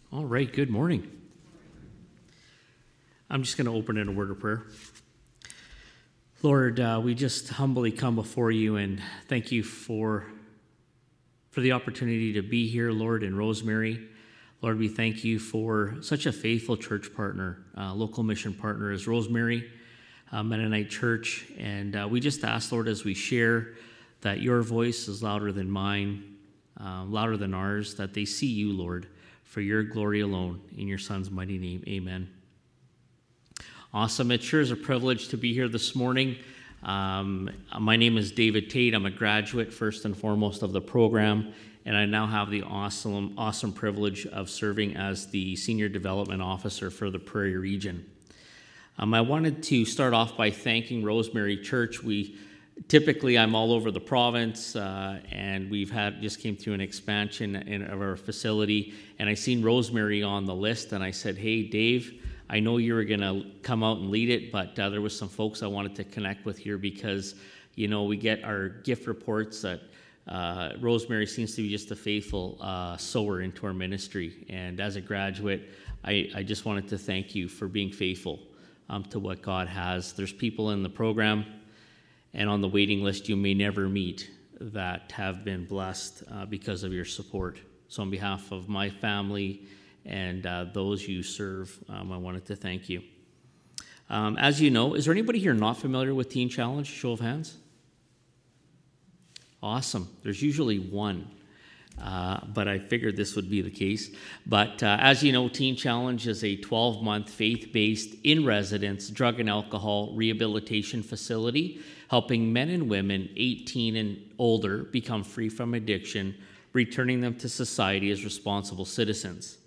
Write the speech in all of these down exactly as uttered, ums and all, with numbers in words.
All right, good morning. I'm just going to open in a word of prayer. Lord, uh, we just humbly come before you and thank you for, for the opportunity to be here, Lord, in Rosemary. Lord, we thank you for such a faithful church partner, uh, local mission partner as Rosemary uh, Mennonite Church. And uh, we just ask, Lord, as we share, that your voice is louder than mine, uh, louder than ours, that they see you, Lord, for your glory alone. In your Son's mighty name, amen. Awesome. It sure is a privilege to be here this morning. Um, my name is David Tate. I'm a graduate, first and foremost, of the program, and I now have the awesome, awesome privilege of serving as the Senior Development Officer for the Prairie Region. Um, I wanted to start off by thanking Rosemary Church. We Typically, I'm all over the province, uh, and we've had just came through an expansion in, of our facility, and I seen Rosemary on the list, and I said, hey, Dave, I know you were going to come out and lead it, but uh, there was some folks I wanted to connect with here because, you know, we get our gift reports that uh, Rosemary seems to be just a faithful uh, sower into our ministry, and as a graduate, I, I just wanted to thank you for being faithful um, to what God has. There's people in the program and on the waiting list you may never meet that have been blessed uh, because of your support. So on behalf of my family and uh, those you serve, um, I wanted to thank you. Um, as you know, is there anybody here not familiar with Teen Challenge? Show of hands. Awesome. There's usually one, uh, but I figured this would be the case. But uh, as you know, Teen Challenge is a twelve-month faith-based, in-residence drug and alcohol rehabilitation facility helping men and women eighteen and older become free from addiction, returning them to society as responsible citizens.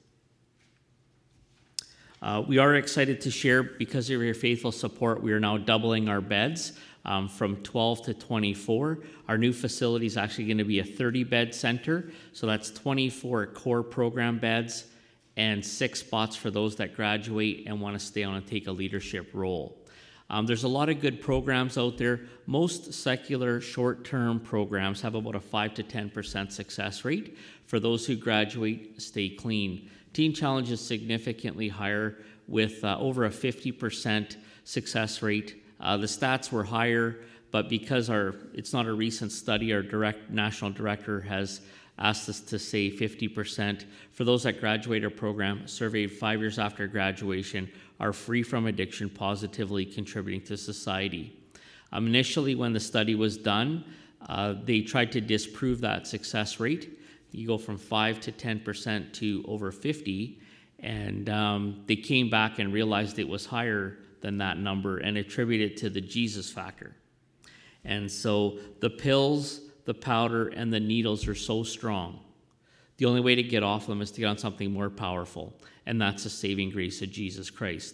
Uh, we are excited to share, because of your faithful support, we are now doubling our beds um, from twelve to twenty-four. Our new facility is actually going to be a thirty-bed center, so that's twenty-four core program beds and six spots for those that graduate and want to stay on and take a leadership role. Um, there's a lot of good programs out there. Most secular short-term programs have about a five to ten percent success rate. For those who graduate, stay clean. Teen Challenge is significantly higher with uh, over a fifty percent success rate. Uh, the stats were higher, but because our it's not a recent study, our direct national director has asked us to say fifty percent. For those that graduate our program, surveyed five years after graduation, are free from addiction, positively contributing to society. Um, initially, when the study was done, uh, they tried to disprove that success rate. You go from five to ten percent to over fifty, and um, they came back and realized it was higher than that number and attributed it to the Jesus factor. And so the pills, the powder, and the needles are so strong. The only way to get off them is to get on something more powerful, and that's the saving grace of Jesus Christ.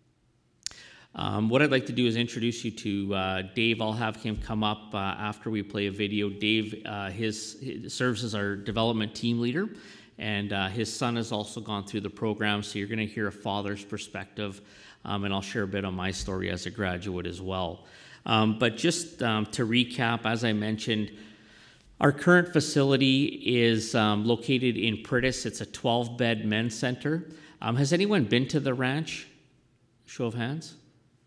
Um, what I'd like to do is introduce you to uh, Dave. I'll have him come up uh, after we play a video. Dave uh, his, his serves as our development team leader, and uh, his son has also gone through the program, so you're going to hear a father's perspective, um, and I'll share a bit on my story as a graduate as well. Um, but just um, to recap, as I mentioned, our current facility is um, located in Pritis. It's a twelve-bed men's center. Um, has anyone been to the ranch? Show of hands.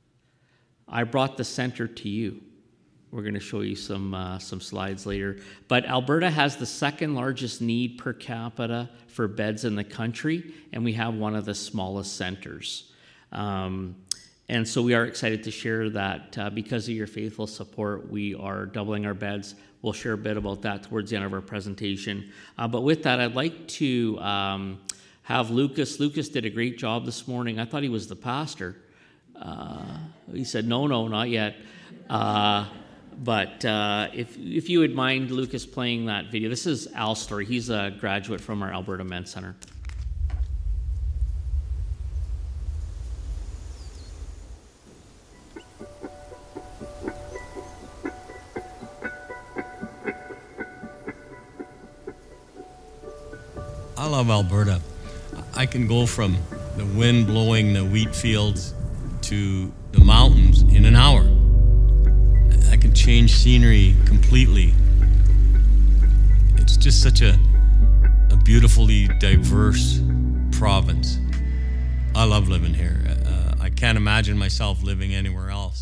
I brought the center to you. We're going to show you some uh, some slides later. But Alberta has the second largest need per capita for beds in the country, and we have one of the smallest centers. Um, and so we are excited to share that uh, because of your faithful support, we are doubling our beds. We'll share a bit about that towards the end of our presentation. Uh, but with that, I'd like to um, have Lucas. Lucas did a great job this morning. I thought he was the pastor. Uh, he said, no, no, not yet. Uh, but uh, if if you would mind, Lucas, playing that video. This is Al's story. He's a graduate from our Alberta Men's Center. I love Alberta. I can go from the wind blowing the wheat fields to the mountains in an hour. I can change scenery completely. It's just such a, a beautifully diverse province. I love living here. Uh, I can't imagine myself living anywhere else.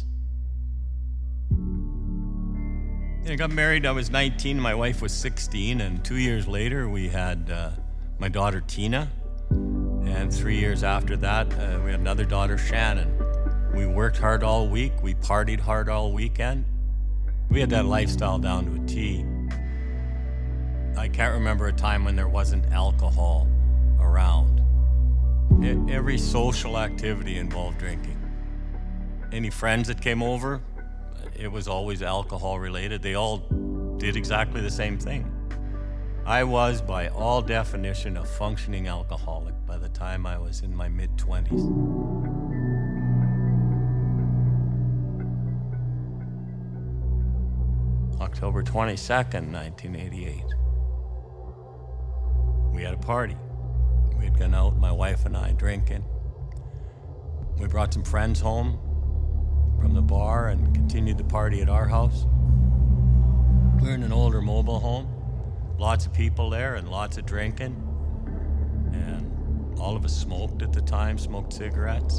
I got married, I was nineteen, my wife was sixteen, and two years later we had uh, my daughter Tina, and three years after that uh, we had another daughter, Shannon. We worked hard all week, we partied hard all weekend. We had that lifestyle down to a T. I can't remember a time when there wasn't alcohol around. E- every social activity involved drinking. Any friends that came over, it was always alcohol related. They all did exactly the same thing. I was, by all definition, a functioning alcoholic by the time I was in my mid-twenties. October twenty-second, nineteen eighty-eight. We had a party. We had gone out, my wife and I, drinking. We brought some friends home from the bar and continued the party at our house. We're in an older mobile home, lots of people there and lots of drinking. And all of us smoked at the time, smoked cigarettes.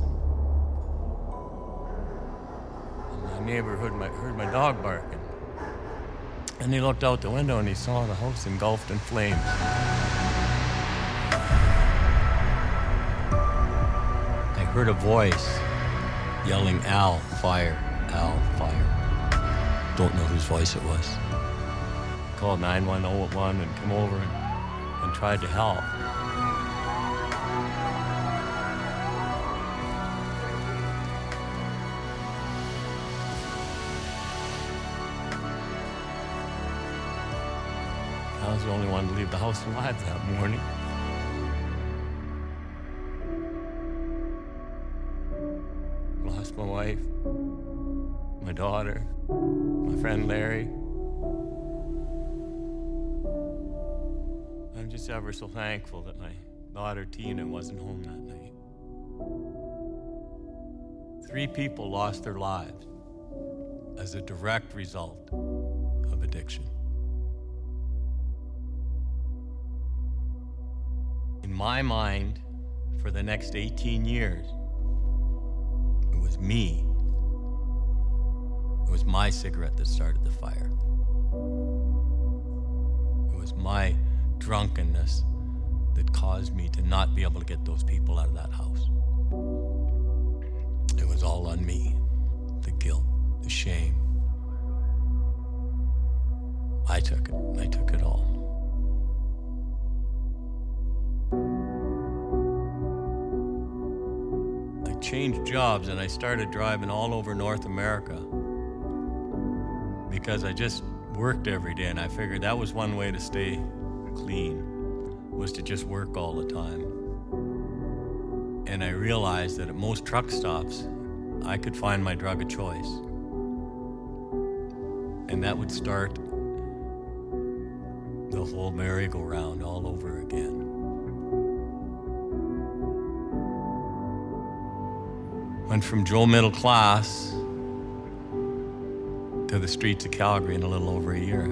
And my neighbor heard my, heard my dog barking. And he looked out the window and he saw the house engulfed in flames. I heard a voice yelling, "Al, fire, Al, fire." Don't know whose voice it was. Called nine one one and came over and, and tried to help. I was the only one to leave the house alive that morning. Lost my wife, my daughter, my friend Larry. I'm just ever so thankful that my daughter Tina wasn't home that night. Three people lost their lives as a direct result of addiction. In my mind, for the next eighteen years, it was me. It was my cigarette that started the fire. It was my drunkenness that caused me to not be able to get those people out of that house. It was all on me. The guilt, the shame. I took it. I took it all. I changed jobs and I started driving all over North America because I just worked every day, and I figured that was one way to stay clean, was to just work all the time. And I realized that at most truck stops, I could find my drug of choice. And that would start the whole merry-go-round all over again. Went from Joe middle class to the streets of Calgary in a little over a year.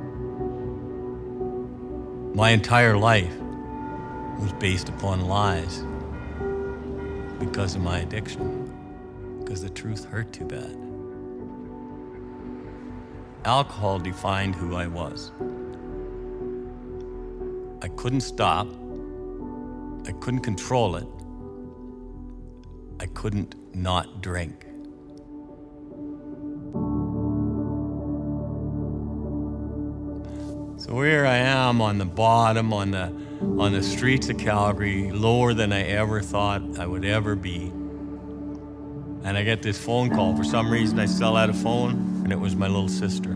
My entire life was based upon lies because of my addiction, because the truth hurt too bad. Alcohol defined who I was. I couldn't stop. I couldn't control it. I couldn't not drink. So here I am on the bottom, on the on the streets of Calgary, lower than I ever thought I would ever be. And I get this phone call. For some reason, I still had a phone, and it was my little sister.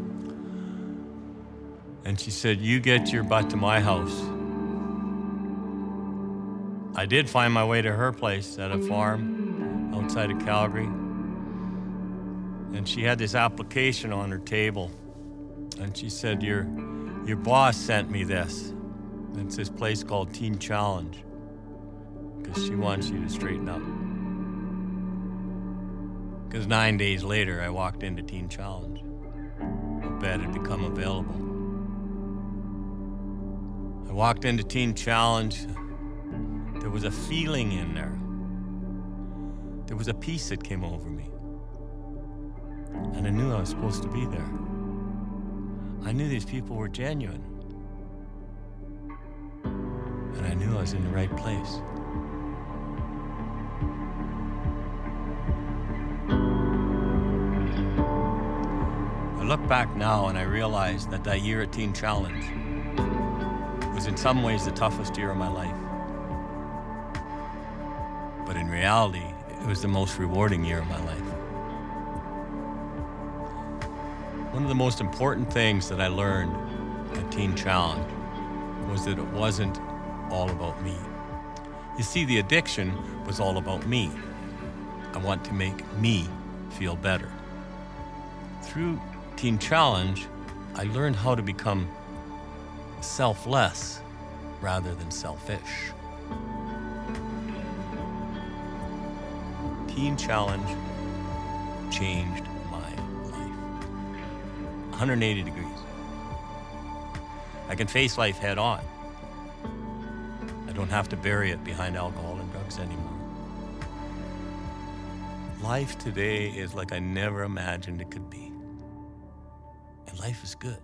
And she said, "You get your butt to my house." I did find my way to her place at a farm outside of Calgary. And she had this application on her table. And she said, your, your boss sent me this. It's this place called Teen Challenge, because she wants you to straighten up. Because nine days later, I walked into Teen Challenge. A bed had become available. I walked into Teen Challenge. There was a feeling in there. There was a peace that came over me. And I knew I was supposed to be there. I knew these people were genuine. And I knew I was in the right place. I look back now and I realize that that year at Teen Challenge was in some ways the toughest year of my life. But in reality, it was the most rewarding year of my life. One of the most important things that I learned at Teen Challenge was that it wasn't all about me. You see, the addiction was all about me. I want to make me feel better. Through Teen Challenge, I learned how to become selfless rather than selfish. Teen Challenge changed my life. one hundred eighty degrees. I can face life head on. I don't have to bury it behind alcohol and drugs anymore. Life today is like I never imagined it could be. And life is good.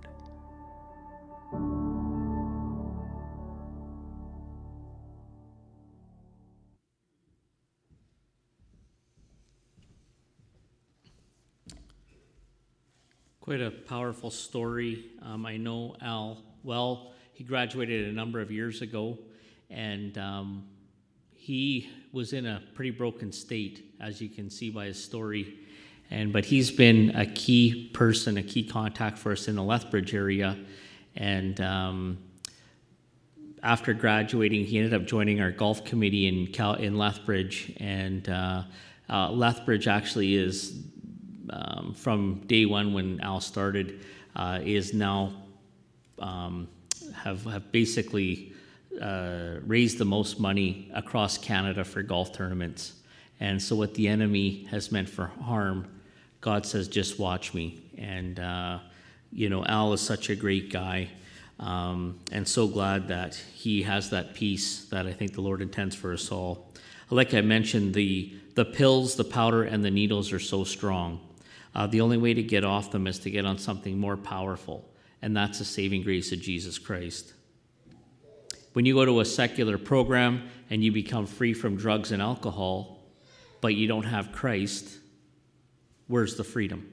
Quite a powerful story. Um, I know Al well. He graduated a number of years ago, and um, he was in a pretty broken state, as you can see by his story. And but he's been a key person, a key contact for us in the Lethbridge area. And um, after graduating, he ended up joining our golf committee in Cal- in Lethbridge. And uh, uh, Lethbridge actually is, um, from day one when Al started, uh, is now um, have have basically uh, raised the most money across Canada for golf tournaments. And so what the enemy has meant for harm, God says, just watch me. And, uh, you know, Al is such a great guy, um, and so glad that he has that peace that I think the Lord intends for us all. Like I mentioned, the, the pills, the powder, and the needles are so strong. Uh, the only way to get off them is to get on something more powerful, and that's the saving grace of Jesus Christ. When you go to a secular program and you become free from drugs and alcohol, but you don't have Christ, where's the freedom?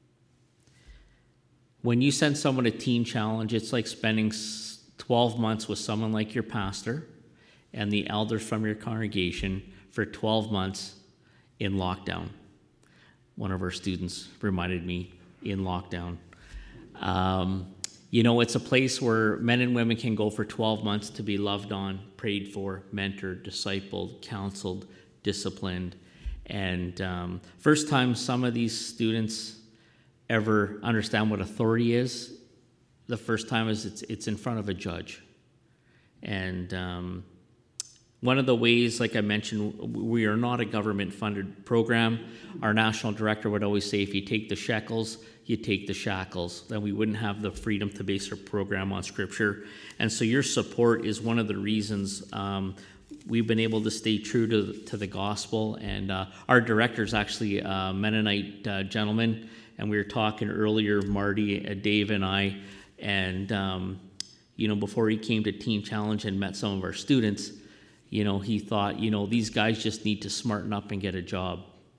When you send someone to Teen Challenge, it's like spending twelve months with someone like your pastor and the elders from your congregation for twelve months in lockdown. One of our students reminded me, in lockdown. Um, you know, it's a place where men and women can go for twelve months to be loved on, prayed for, mentored, discipled, counseled, disciplined. And um, first time some of these students ever understand what authority is, the first time is it's it's in front of a judge. And um, one of the ways, like I mentioned, we are not a government-funded program. Our national director would always say, if you take the shekels, you take the shackles. Then we wouldn't have the freedom to base our program on Scripture. And so your support is one of the reasons um, we've been able to stay true to, to the gospel. And uh, our director is actually a Mennonite uh, gentleman. And we were talking earlier, Marty, uh, Dave, and I. And, um, you know, before he came to Teen Challenge and met some of our students, you know, he thought, you know, these guys just need to smarten up and get a job.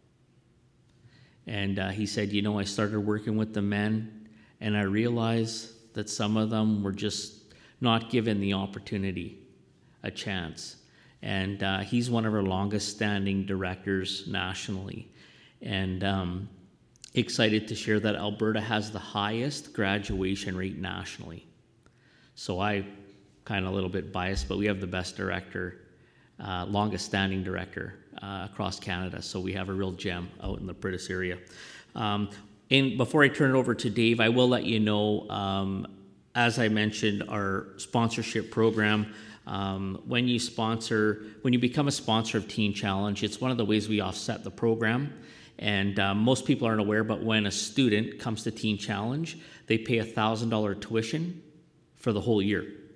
And uh, he said, you know, I started working with the men, and I realized that some of them were just not given the opportunity, a chance. And uh, he's one of our longest-standing directors nationally. And um, excited to share that Alberta has the highest graduation rate nationally. So I kind of a little bit biased, but we have the best director, uh, longest-standing director uh, across Canada. So we have a real gem out in the British area. Um, and before I turn it over to Dave, I will let you know, um, as I mentioned, our sponsorship program. Um, when you sponsor, when you become a sponsor of Teen Challenge, it's one of the ways we offset the program. And um, most people aren't aware, but when a student comes to Teen Challenge, they pay a one thousand dollars tuition for the whole year.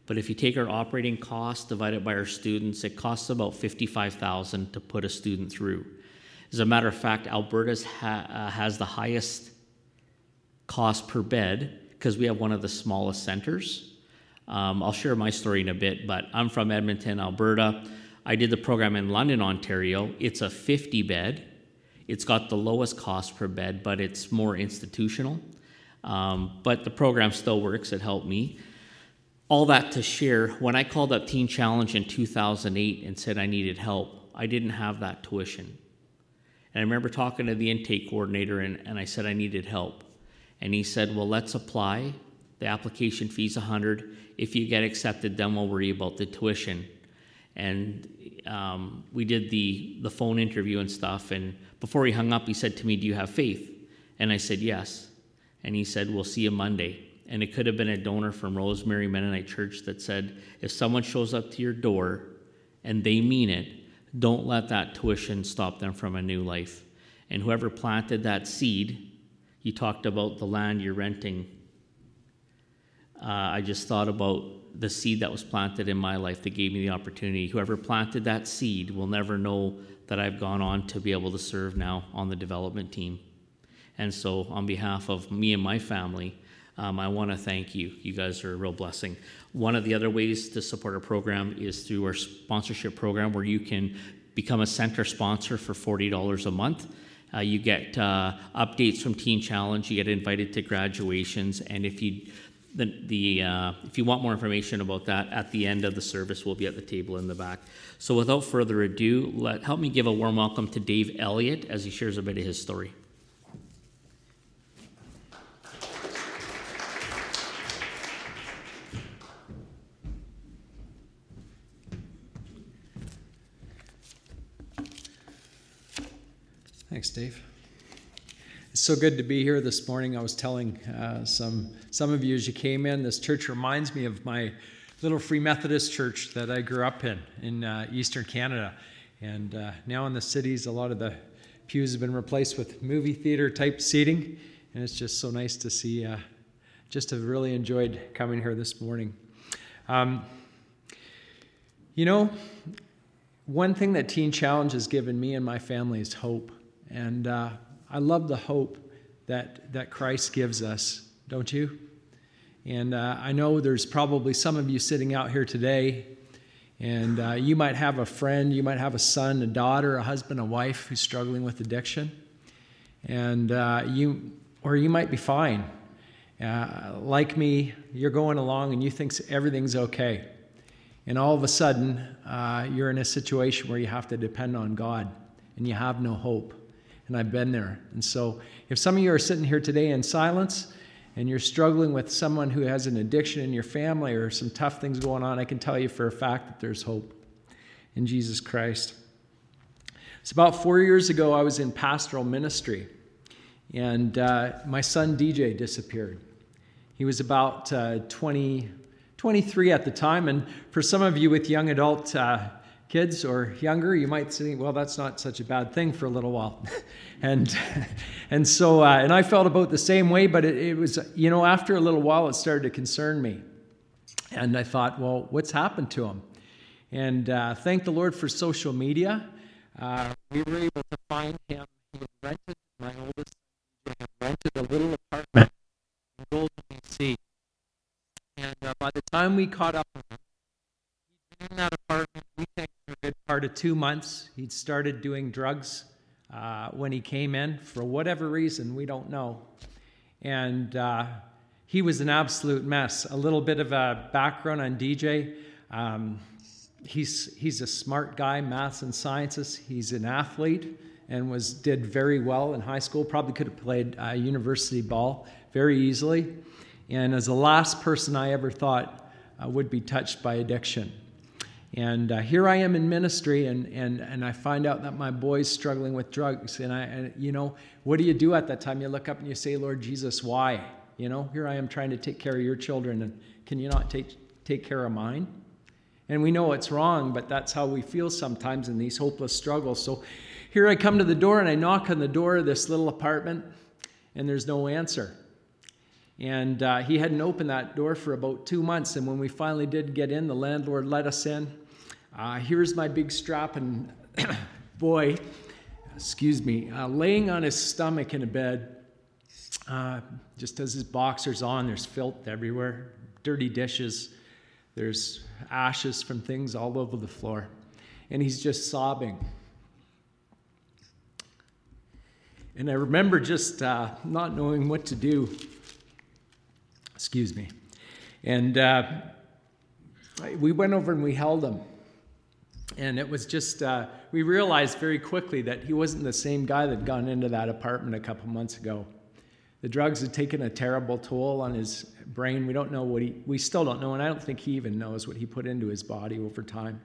But if you take our operating costs, divide it by our students, it costs about fifty-five thousand dollars to put a student through. As a matter of fact, Alberta's ha- uh, has the highest cost per bed because we have one of the smallest centers. Um, I'll share my story in a bit, but I'm from Edmonton, Alberta. I did the program in London, Ontario. It's a fifty bed. It's got the lowest cost per bed, but it's more institutional. Um, but the program still works. It helped me. All that to share, when I called up Teen Challenge in two thousand eight and said I needed help, I didn't have that tuition. And I remember talking to the intake coordinator, and, and I said I needed help. And he said, well, let's apply. The application fee's one hundred dollars. If you get accepted, then we'll worry about the tuition. And um, we did the, the phone interview and stuff. And before he hung up, he said to me, do you have faith? And I said, yes. And he said, we'll see you Monday. And it could have been a donor from Rosemary Mennonite Church that said, if someone shows up to your door and they mean it, don't let that tuition stop them from a new life. And whoever planted that seed, you talked about the land you're renting. Uh, I just thought about the seed that was planted in my life that gave me the opportunity. Whoever planted that seed will never know that I've gone on to be able to serve now on the development team. And so on behalf of me and my family, Um, I want to thank you. You guys are a real blessing. One of the other ways to support our program is through our sponsorship program, where you can become a center sponsor for forty dollars a month. Uh, you get uh, updates from Teen Challenge. You get invited to graduations. And if you the, the uh, if you want more information about that, at the end of the service, we'll be at the table in the back. So without further ado, let, help me give a warm welcome to Dave Elliott as he shares a bit of his story. Thanks, Dave. It's so good to be here this morning. I was telling uh, some some of you as you came in, this church reminds me of my little Free Methodist church that I grew up in, in uh, Eastern Canada. And uh, now in the cities, a lot of the pews have been replaced with movie theater type seating. And it's just so nice to see, uh, just have really enjoyed coming here this morning. Um, you know, one thing that Teen Challenge has given me and my family is hope. And uh, I love the hope that that Christ gives us, don't you? And uh, I know there's probably some of you sitting out here today, and uh, you might have a friend, you might have a son, a daughter, a husband, a wife who's struggling with addiction, and uh, you, or you might be fine. Uh, like me, you're going along and you think everything's okay, and all of a sudden uh, you're in a situation where you have to depend on God, and you have no hope. And I've been there. And so if some of you are sitting here today in silence and you're struggling with someone who has an addiction in your family or some tough things going on, I can tell you for a fact that there's hope in Jesus Christ. It's about four years ago, I was in pastoral ministry, and uh, my son D J disappeared. He was about uh, twenty, twenty-three at the time, and for some of you with young adult uh, kids or younger, you might think, well, that's not such a bad thing for a little while. and and so, uh, and I felt about the same way, but it, it was, you know, after a little while, it started to concern me. And I thought, well, what's happened to him? And uh, thank the Lord for social media. Uh, we were able to find him. He had rented, my oldest, he had rented a little apartment in Golden, B C. And uh, by the time we caught up with him, he'd been in that apartment, we think, for a good part of two months. He'd started doing drugs uh, when he came in. For whatever reason, we don't know. And uh, he was an absolute mess. A little bit of a background on D J. Um, he's he's a smart guy, maths and sciences. He's an athlete and was did very well in high school. Probably could have played uh, university ball very easily. And as the last person I ever thought uh, would be touched by addiction. And uh, here I am in ministry, and, and, and I find out that my boy's struggling with drugs. And, I, and, you know, what do you do at that time? You look up and you say, Lord Jesus, why? You know, here I am trying to take care of your children, and can you not take, take care of mine? And we know it's wrong, but that's how we feel sometimes in these hopeless struggles. So here I come to the door, and I knock on the door of this little apartment, and there's no answer. And uh, he hadn't opened that door for about two months. And when we finally did get in, the landlord let us in. Uh, here's my big strapping boy, excuse me, uh, laying on his stomach in a bed. Uh, just has his boxers on. There's filth everywhere, dirty dishes. There's ashes from things all over the floor. And he's just sobbing. And I remember just uh, not knowing what to do. Excuse me. And uh, we went over and we held him. And it was just, uh, we realized very quickly that he wasn't the same guy that had gone into that apartment a couple months ago. The drugs had taken a terrible toll on his brain. We don't know what he, we still don't know, and I don't think he even knows what he put into his body over time.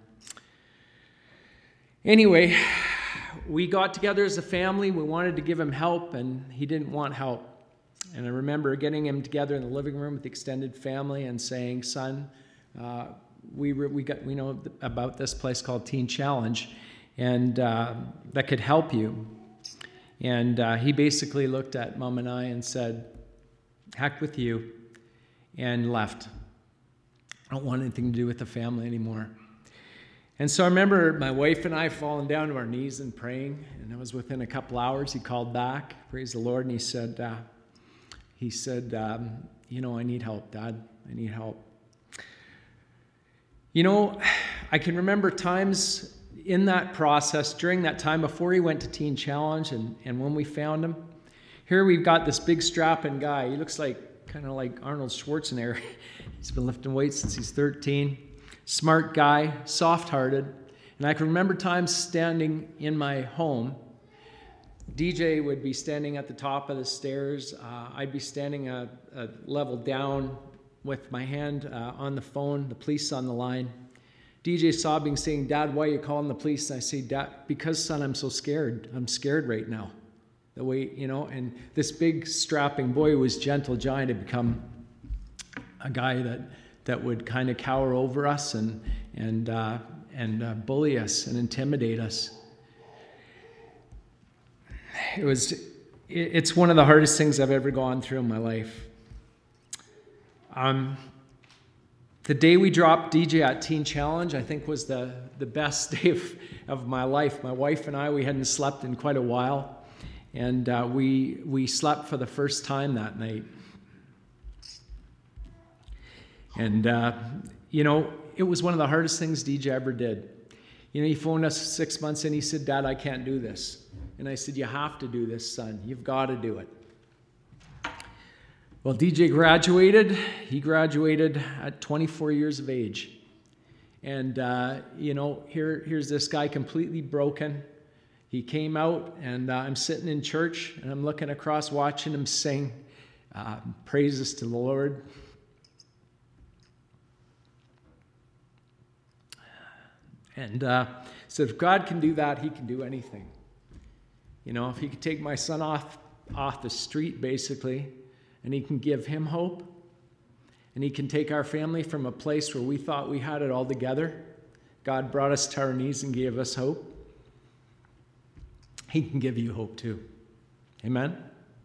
Anyway, we got together as a family. We wanted to give him help, and he didn't want help. And I remember getting him together in the living room with the extended family and saying, son, uh, we re- we got we know about this place called Teen Challenge, and uh, that could help you. And uh, he basically looked at Mom and I and said, heck with you, and left. I don't want anything to do with the family anymore. And so I remember my wife and I falling down to our knees and praying, and it was within a couple hours he called back, praise the Lord, and he said, uh, he said, um, you know, I need help, Dad, I need help. You know, I can remember times in that process, during that time before he went to Teen Challenge and, and when we found him, here we've got this big strapping guy. He looks like kind of like Arnold Schwarzenegger. He's been lifting weights since he's thirteen. Smart guy, soft-hearted. And I can remember times standing in my home. D J would be standing at the top of the stairs. Uh, I'd be standing a, a level down with my hand uh, on the phone, the police on the line. D J sobbing, saying, Dad, why are you calling the police? And I say, Dad, because, son, I'm so scared. I'm scared right now. The way, you know, and this big strapping boy who was gentle giant had become a guy that that would kind of cower over us and and uh, and uh, bully us and intimidate us. It was, it, it's one of the hardest things I've ever gone through in my life. Um. The day we dropped D J at Teen Challenge, I think, was the, the best day of, of my life. My wife and I, we hadn't slept in quite a while, and uh, we we slept for the first time that night. And, uh, you know, it was one of the hardest things D J ever did. You know, he phoned us six months in, he said, Dad, I can't do this. And I said, you have to do this, son. You've got to do it. Well, D J graduated. He graduated at twenty-four years of age. And, uh, you know, here, here's this guy completely broken. He came out, and uh, I'm sitting in church, and I'm looking across, watching him sing uh, praises to the Lord. And uh, so if God can do that, he can do anything. You know, if he could take my son off, off the street, basically, and he can give him hope. And he can take our family from a place where we thought we had it all together. God brought us to our knees and gave us hope. He can give you hope too. Amen?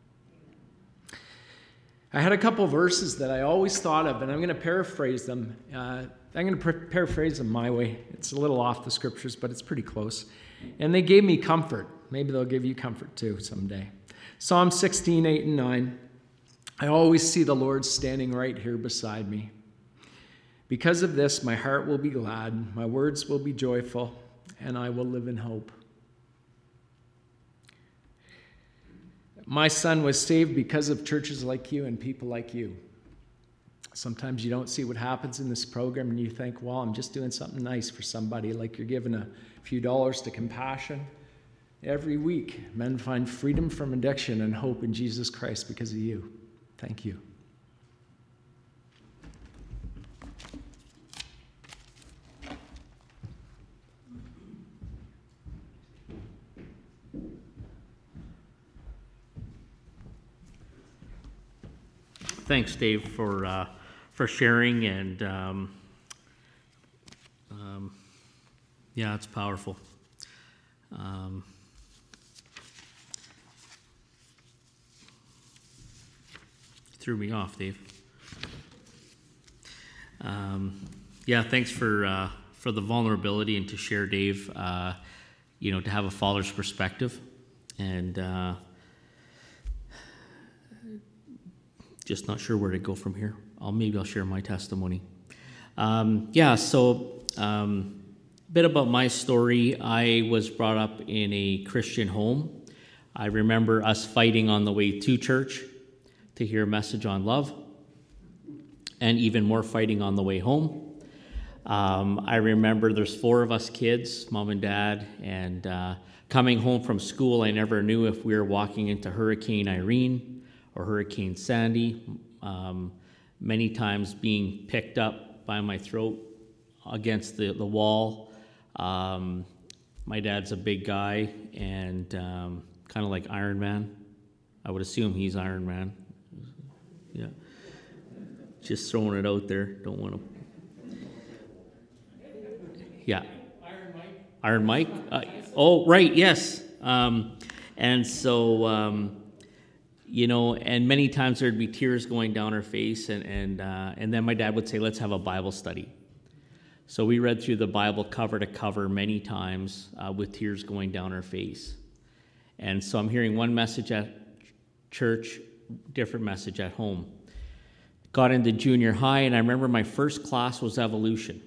I had a couple verses that I always thought of, and I'm going to paraphrase them. Uh, I'm going to par- paraphrase them my way. It's a little off the scriptures, but it's pretty close. And they gave me comfort. Maybe they'll give you comfort too someday. Psalm sixteen, eight and nine. I always see the Lord standing right here beside me. Because of this, my heart will be glad, my words will be joyful, and I will live in hope. My son was saved because of churches like you and people like you. Sometimes you don't see what happens in this program and you think, well, I'm just doing something nice for somebody, like you're giving a few dollars to Compassion. Every week, men find freedom from addiction and hope in Jesus Christ because of you. Thank you. Thanks, Dave, for uh, for sharing, and um, um, yeah, it's powerful. Um, Threw me off, Dave. Um, yeah, thanks for uh, for the vulnerability and to share, Dave. Uh, you know, to have a father's perspective, and uh, just not sure where to go from here. I'll maybe I'll share my testimony. Um, yeah, so um, a bit about my story. I was brought up in a Christian home. I remember us fighting on the way to church to hear a message on love, and even more fighting on the way home. Um, I remember there's four of us kids, mom and dad, and uh, coming home from school, I never knew if we were walking into Hurricane Irene or Hurricane Sandy. Um, many times being picked up by my throat against the, the wall. Um, my dad's a big guy and um, kind of like Iron Man. I would assume he's Iron Man. Yeah. Just throwing it out there. Don't want to. Yeah. Iron Mike. Iron Mike. Uh, oh, right. Yes. Um, and so, um, you know, and many times there'd be tears going down her face, and and uh, and then my dad would say, "Let's have a Bible study." So we read through the Bible cover to cover many times uh, with tears going down her face. And so I'm hearing one message at church, different message at home. Got into junior high, and I remember my first class was evolution.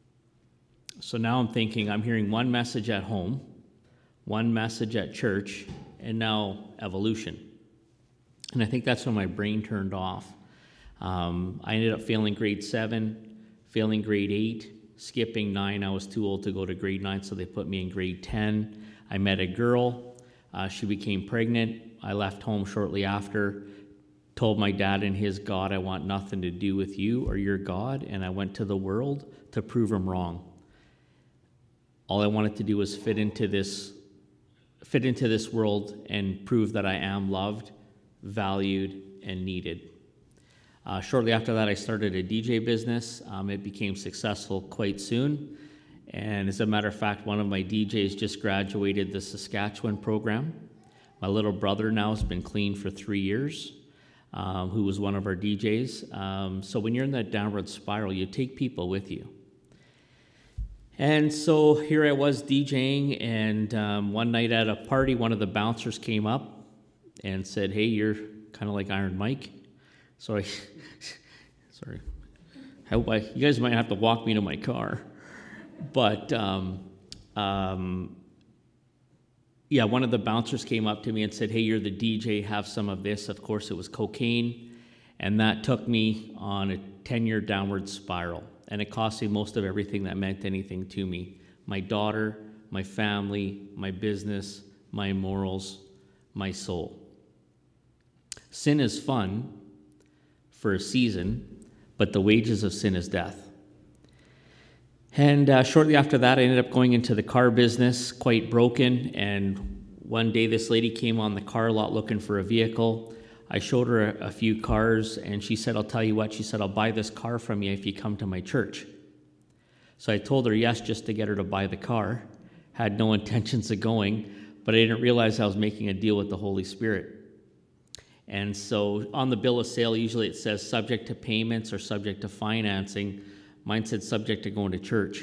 So now I'm thinking I'm hearing one message at home, one message at church, and now evolution. And I think that's when my brain turned off. Um, I ended up failing grade seven, failing grade eight, skipping nine. I was too old to go to grade nine, so they put me in grade ten. I met a girl. Uh, she became pregnant. I left home shortly after, told my dad and his God, I want nothing to do with you or your God, and I went to the world to prove him wrong. All I wanted to do was fit into this, fit into this world and prove that I am loved, valued, and needed. Uh, shortly after that, I started a D J business. Um, it became successful quite soon. And as a matter of fact, one of my D Js just graduated the Saskatchewan program. My little brother now has been clean for three years, um, who was one of our D Js. Um, so when you're in that downward spiral, you take people with you. And so here I was DJing, and um, one night at a party, one of the bouncers came up and said, "Hey, you're kind of like Iron Mike." So I, sorry, how I, you guys might have to walk me to my car. But um, um, yeah, one of the bouncers came up to me and said, "Hey, you're the D J, have some of this." Of course, it was cocaine, and that took me on a ten-year downward spiral, and it cost me most of everything that meant anything to me. My daughter, my family, my business, my morals, my soul. Sin is fun for a season, but the wages of sin is death. And uh, shortly after that, I ended up going into the car business, quite broken, and one day this lady came on the car lot looking for a vehicle. I showed her a, a few cars, and she said, "I'll tell you what," she said, "I'll buy this car from you if you come to my church." So I told her yes, just to get her to buy the car. Had no intentions of going, but I didn't realize I was making a deal with the Holy Spirit. And so on the bill of sale, usually it says subject to payments or subject to financing. Mine said subject to going to church.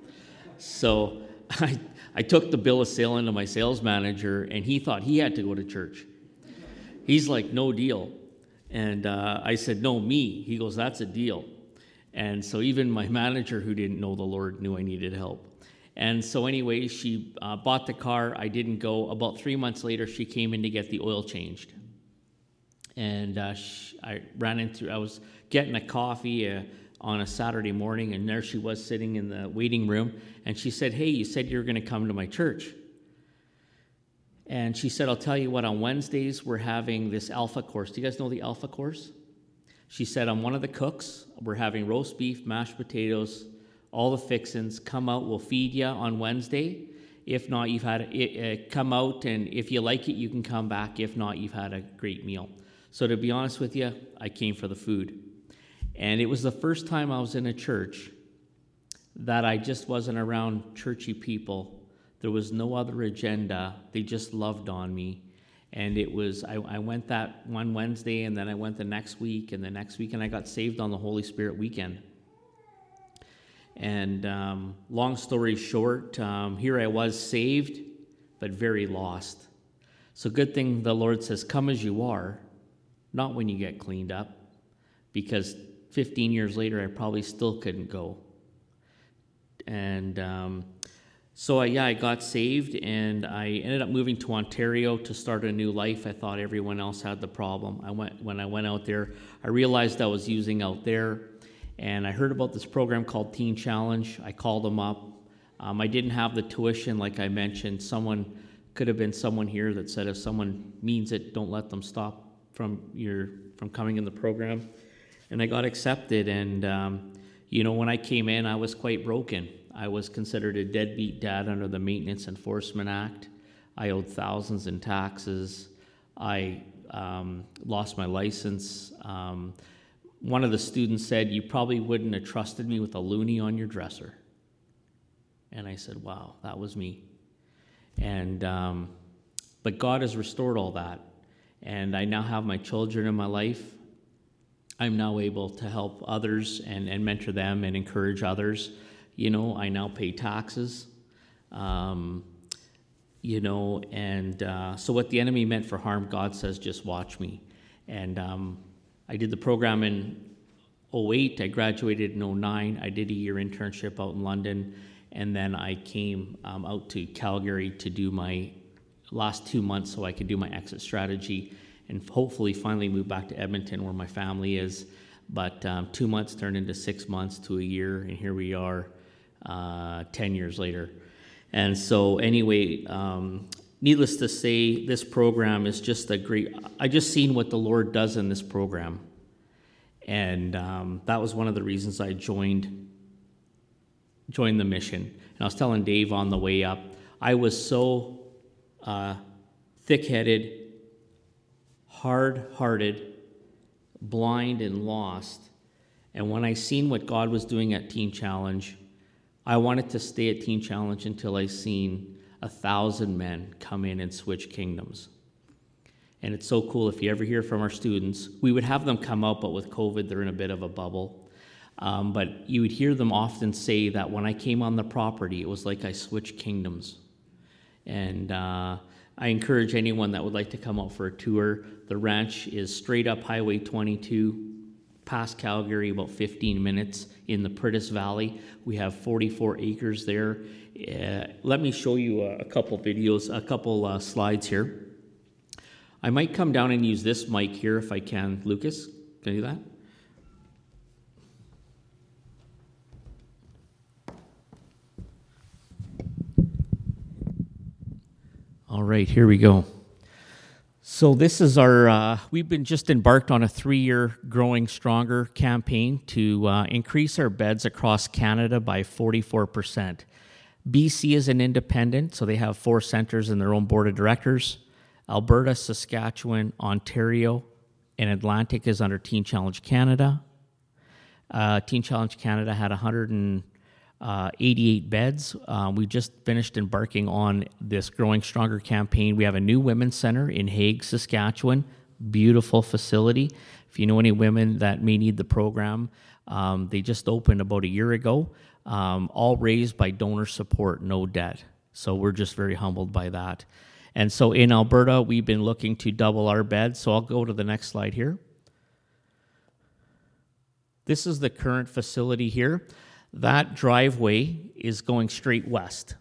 So I, I took the bill of sale into my sales manager, and he thought he had to go to church. He's like, "No deal." And uh, I said, "No, me." He goes, "That's a deal." And so even my manager, who didn't know the Lord, knew I needed help. And so anyway, she uh, bought the car. I didn't go. About three months later, she came in to get the oil changed. And uh, she, I ran into, I was getting a coffee uh, on a Saturday morning, and there she was sitting in the waiting room, and she said, "Hey, you said you were going to come to my church." And she said, "I'll tell you what, on Wednesdays we're having this Alpha course." Do you guys know the Alpha course? She said, "I'm one of the cooks. We're having roast beef, mashed potatoes, all the fixins. Come out, we'll feed you on Wednesday. If not, you've had it, uh, come out, and if you like it, you can come back. If not, you've had a great meal." So to be honest with you, I came for the food. And it was the first time I was in a church that I just wasn't around churchy people. There was no other agenda. They just loved on me. And it was, I, I went that one Wednesday, and then I went the next week, and the next week, and I got saved on the Holy Spirit weekend. And um, long story short, um, here I was saved, but very lost. So good thing the Lord says, come as you are, not when you get cleaned up, because fifteen years later, I probably still couldn't go. And um, so, I, yeah, I got saved, and I ended up moving to Ontario to start a new life. I thought everyone else had the problem. I went When I went out there, I realized I was using out there, and I heard about this program called Teen Challenge. I called them up. Um, I didn't have the tuition, like I mentioned. Someone could have been someone here that said, if someone means it, don't let them stop from your from coming in the program. And I got accepted, and um, you know, when I came in, I was quite broken. I was considered a deadbeat dad under the Maintenance Enforcement Act. I owed thousands in taxes. I um, lost my license. Um, one of the students said, you probably wouldn't have trusted me with a loonie on your dresser. And I said, wow, that was me. And um, but God has restored all that. And I now have my children in my life. I'm now able to help others and, and mentor them and encourage others. You know, I now pay taxes, um, you know, and uh, so what the enemy meant for harm, God says, just watch me. And um, I did the program in oh eight. I graduated in oh nine. I did a year internship out in London, and then I came um, out to Calgary to do my last two months so I could do my exit strategy and hopefully finally move back to Edmonton where my family is. But um, two months turned into six months to a year, and here we are uh, ten years later. And so anyway, um, needless to say, this program is just a great, I just seen what the Lord does in this program. And um, that was one of the reasons I joined, joined the mission. And I was telling Dave on the way up, I was so uh, thick-headed, hard-hearted, blind and lost. And when I seen what God was doing at Teen Challenge, I wanted to stay at Teen Challenge until I seen a thousand men come in and switch kingdoms. And it's so cool if you ever hear from our students. We would have them come out, but with COVID, they're in a bit of a bubble. Um, but you would hear them often say that when I came on the property, it was like I switched kingdoms. And uh, I encourage anyone that would like to come out for a tour. The ranch is straight up Highway twenty-two, past Calgary, about fifteen minutes in the Pritis Valley. We have forty-four acres there. Uh, let me show you a, a couple videos, a couple uh, slides here. I might come down and use this mic here if I can. Lucas, can I do that? All right, here we go. So this is our, uh, we've been just embarked on a three-year Growing Stronger campaign to uh, increase our beds across Canada by forty-four percent. B C is an independent, so they have four centers in their own board of directors. Alberta, Saskatchewan, Ontario, and Atlantic is under Teen Challenge Canada. Uh, Teen Challenge Canada had one hundred eighty-eight beds. Uh, we just finished embarking on this Growing Stronger campaign. We have a new women's center in Hague, Saskatchewan. Beautiful facility. If you know any women that may need the program, um, they just opened about a year ago, um, all raised by donor support, no debt. So we're just very humbled by that. And so in Alberta, we've been looking to double our beds. So I'll go to the next slide here. This is the current facility here. That driveway is going straight west.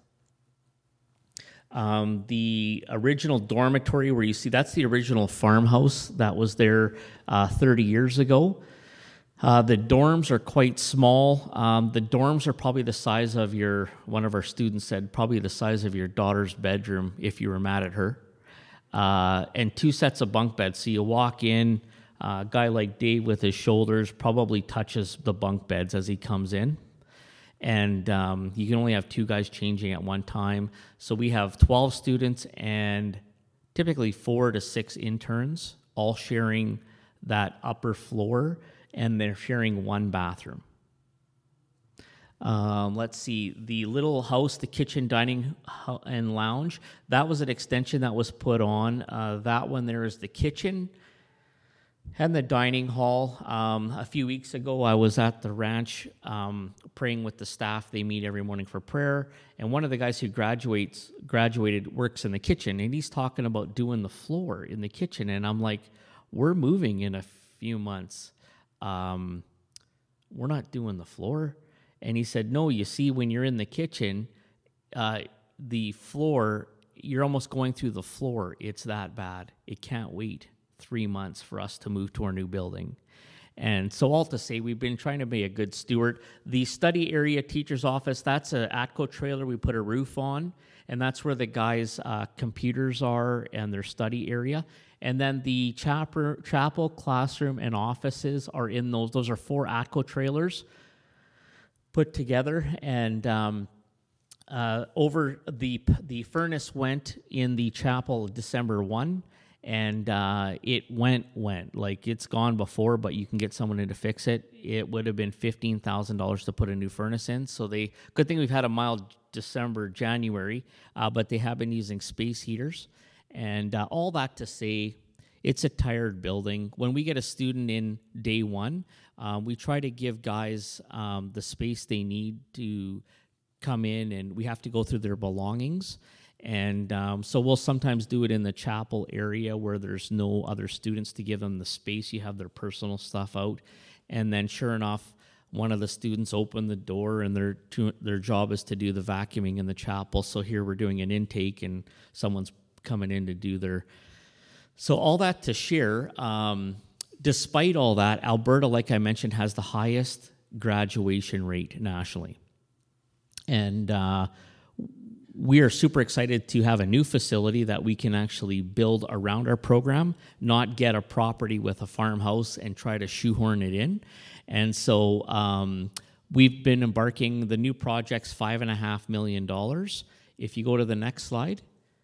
Um, the original dormitory where you see, that's the original farmhouse that was there uh, thirty years ago. Uh, the dorms are quite small. Um, the dorms are probably the size of your, one of our students said, probably the size of your daughter's bedroom if you were mad at her. Uh, and two sets of bunk beds. So you walk in, uh, a guy like Dave with his shoulders probably touches the bunk beds as he comes in. And um, you can only have two guys changing at one time. So we have twelve students and typically four to six interns, all sharing that upper floor, and they're sharing one bathroom. Um, let's see, the little house, the kitchen, dining, hu- and lounge, that was an extension that was put on. Uh, that one there is the kitchen and the dining hall. Um, a few weeks ago, I was at the ranch um, praying with the staff. They meet every morning for prayer. And one of the guys who graduates graduated works in the kitchen, and he's talking about doing the floor in the kitchen. And I'm like, we're moving in a few months. Um, we're not doing the floor. And he said, no, you see, when you're in the kitchen, uh, the floor, you're almost going through the floor. It's that bad. It can't wait three months for us to move to our new building. And so all to say, we've been trying to be a good steward. The study area teacher's office, that's an ATCO trailer we put a roof on, and that's where the guys' uh, computers are and their study area. And then the chapel, chapel, classroom, and offices are in those. Those are four ATCO trailers put together. And um, uh, over the the furnace went in the chapel December first. And uh, it went, went. Like, it's gone before, but you can get someone in to fix it. It would have been fifteen thousand dollars to put a new furnace in. So they, good thing we've had a mild December, January, uh, but they have been using space heaters. And uh, all that to say, it's a tired building. When we get a student in day one, uh, we try to give guys um, the space they need to come in, and we have to go through their belongings. And um, so we'll sometimes do it in the chapel area where there's no other students to give them the space. You have their personal stuff out. And then sure enough, one of the students opened the door, and their to, their job is to do the vacuuming in the chapel. So here we're doing an intake, and someone's coming in to do their... So all that to share, um, despite all that, Alberta, like I mentioned, has the highest graduation rate nationally. And... Uh, We are super excited to have a new facility that we can actually build around our program, not get a property with a farmhouse and try to shoehorn it in. And so um, we've been embarking, the new project's five and a half million dollars. If you go to the next slide,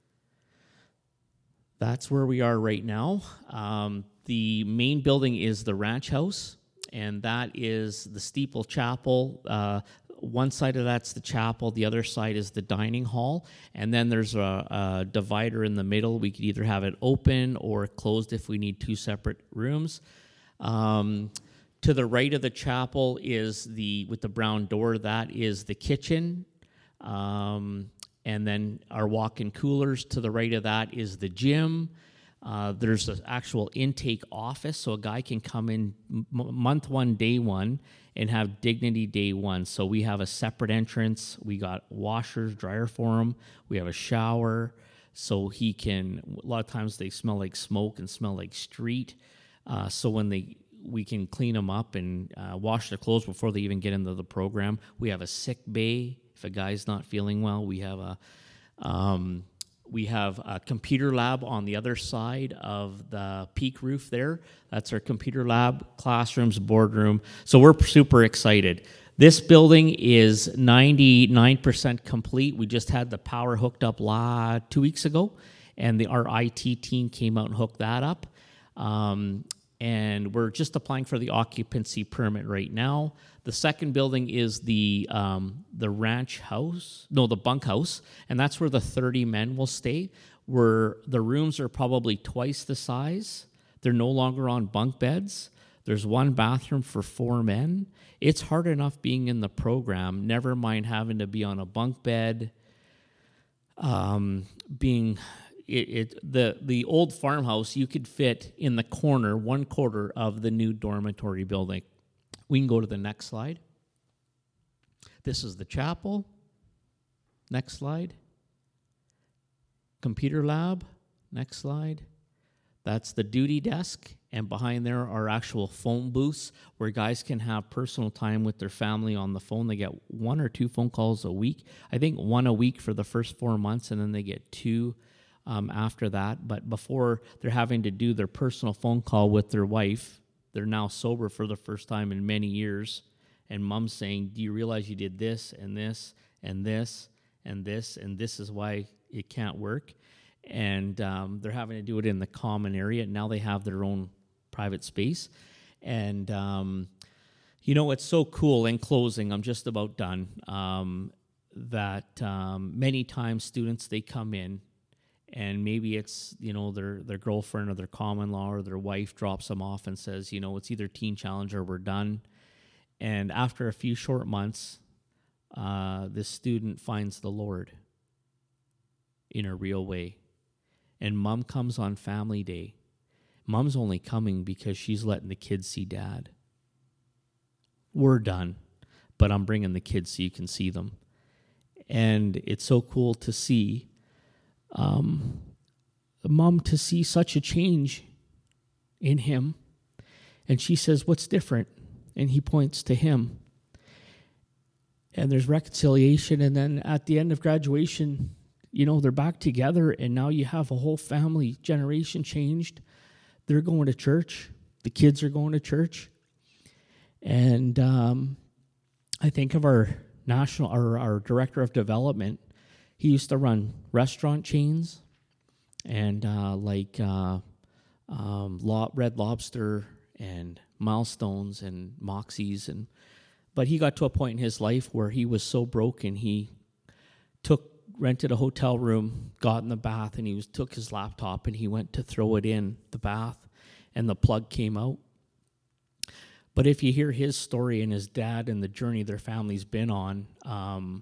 that's where we are right now. Um, the main building is the ranch house, and that is the steeple chapel. Uh, One side of that's the chapel, the other side is the dining hall, and then there's a, a divider in the middle. We could either have it open or closed if we need two separate rooms. Um, to the right of the chapel is the, with the brown door, that is the kitchen, um, and then our walk-in coolers. To the right of that is the gym. Uh, there's an actual intake office, so a guy can come in m- month one, day one, and have dignity day one. So we have a separate entrance. We got washers, dryer for him. We have a shower, so he can. A lot of times they smell like smoke and smell like street. Uh, so when they, we can clean them up and uh, wash their clothes before they even get into the program. We have a sick bay if a guy's not feeling well. We have a. Um, We have a computer lab on the other side of the peak roof there. That's our computer lab, classrooms, boardroom. So we're super excited. This building is ninety-nine percent complete. We just had the power hooked up la two weeks ago, and the, our I T team came out and hooked that up. Um, and we're just applying for the occupancy permit right now. The second building is the um, the ranch house, no, the bunkhouse, and that's where the thirty men will stay, where the rooms are probably twice the size. They're no longer on bunk beds. There's one bathroom for four men. It's hard enough being in the program, never mind having to be on a bunk bed, um, being... It, it the the old farmhouse, you could fit in the corner, one quarter of the new dormitory building. We can go to the next slide. This is the chapel. Next slide. Computer lab. Next slide. That's the duty desk, and behind there are actual phone booths where guys can have personal time with their family on the phone. They get one or two phone calls a week. I think one a week for the first four months, and then they get two Um, after that. But before, they're having to do their personal phone call with their wife. They're now sober for the first time in many years, and mom's saying, do you realize you did this and this and this and this, and this is why it can't work? And um, they're having to do it in the common area. Now they have their own private space. And um, You know, it's so cool. In closing, I'm just about done. Um, that um, many times students, they come in, and maybe it's, you know, their their girlfriend or their common law or their wife drops them off and says, you know, it's either Teen Challenge or we're done. And after a few short months, uh, this student finds the Lord in a real way. And mom comes on family day. Mom's only coming because she's letting the kids see dad. We're done, but I'm bringing the kids so you can see them. And it's so cool to see um, mom to see such a change in him. And she says, what's different? And he points to him. And there's reconciliation. And then at the end of graduation, you know, they're back together. And now you have a whole family generation changed. They're going to church. The kids are going to church. And um, I think of our national, our, our director of development. He used to run restaurant chains and uh, like uh, um, Lo- Red Lobster and Milestones and Moxie's, and but he got to a point in his life where he was so broken. He took rented a hotel room, got in the bath, and he was took his laptop and he went to throw it in the bath, and the plug came out. But if you hear his story and his dad and the journey their family's been on, um,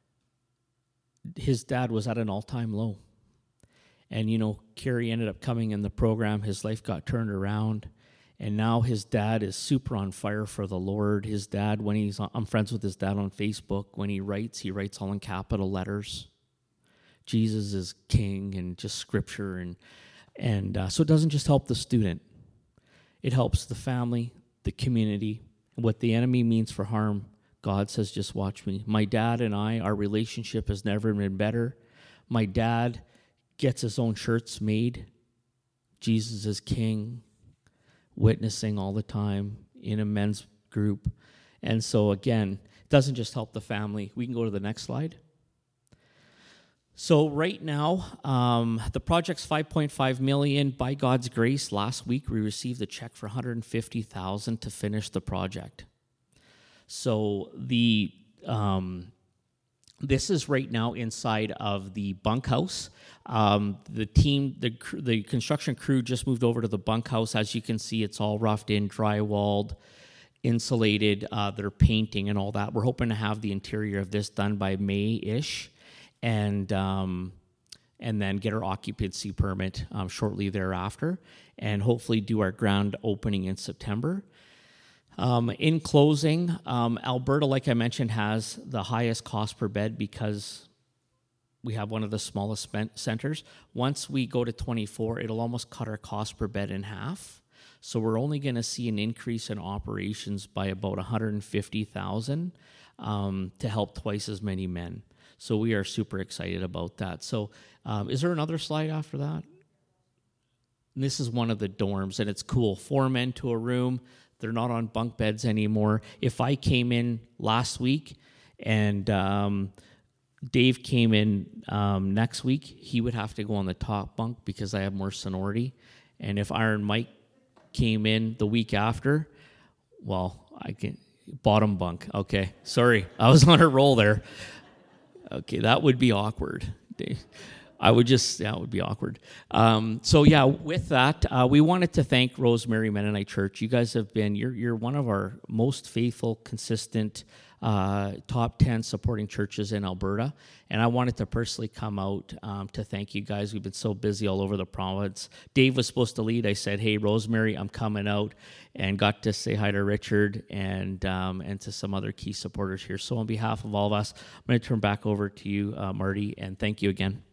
his dad was at an all-time low. And, you know, Kerry ended up coming in the program. His life got turned around. And now his dad is super on fire for the Lord. His dad, when he's on, I'm friends with his dad on Facebook. When he writes, he writes all in capital letters. Jesus is king, and just scripture. And, and uh, so it doesn't just help the student. It helps the family, the community. What the enemy means for harm, God says, just watch me. My dad and I, our relationship has never been better. My dad gets his own shirts made. Jesus is king, witnessing all the time in a men's group. And so again, it doesn't just help the family. We can go to the next slide. So right now, um, the project's five point five million dollars. By God's grace, last week we received a check for one hundred fifty thousand dollars to finish the project. So the um, this is right now inside of the bunkhouse. Um, the team, the the construction crew just moved over to the bunkhouse. As you can see, it's all roughed in, drywalled, insulated. Uh, they're painting and all that. We're hoping to have the interior of this done by May-ish. And um, and then get our occupancy permit um, shortly thereafter, and hopefully do our grand opening in September. Um, in closing, um, Alberta, like I mentioned, has the highest cost per bed because we have one of the smallest centers. Once we go to twenty-four, it'll almost cut our cost per bed in half. So we're only going to see an increase in operations by about one hundred fifty thousand um, to help twice as many men. So we are super excited about that. So um, is there another slide after that? And this is one of the dorms, and it's cool. Four men to a room. They're not on bunk beds anymore. If I came in last week and um, Dave came in um, next week, he would have to go on the top bunk because I have more seniority. And if Iron Mike came in the week after, well, I can bottom bunk. Okay, sorry, I was on a roll there. Okay, that would be awkward. I would just, that would be awkward. Um, so yeah, with that, uh, we wanted to thank Rosemary Mennonite Church. You guys have been, you're you're one of our most faithful, consistent, uh, top ten supporting churches in Alberta. And I wanted to personally come out um, to thank you guys. We've been so busy all over the province. Dave was supposed to lead. I said, hey, Rosemary, I'm coming out, and got to say hi to Richard and um, and to some other key supporters here. So on behalf of all of us, I'm going to turn back over to you, uh, Marty, and thank you again.